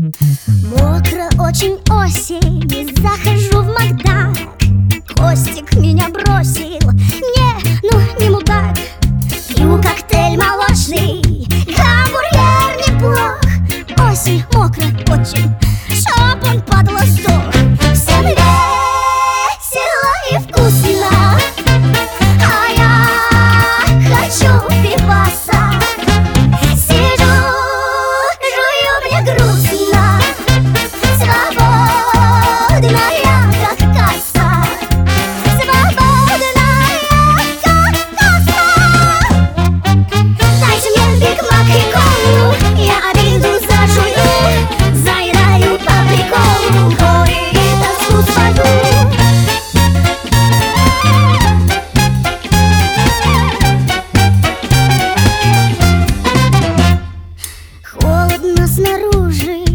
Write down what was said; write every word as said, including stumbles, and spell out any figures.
Мокро очень осень, и захожу в Макдак. Костик меня бросил, не, ну не мудак. Пью коктейль молочный, гамбургер неплох. Осень мокро очень, чтоб он падла сдох. Всем весело и вкусно, а я хочу пиваса. Сижу, жую, мне грустно, свободная как касса. Свободная как касса. Дайте мне Биг Мак и колу, я обиду зажую. Заедаю по приколу, горе и тоску свою. Холодно снаружи,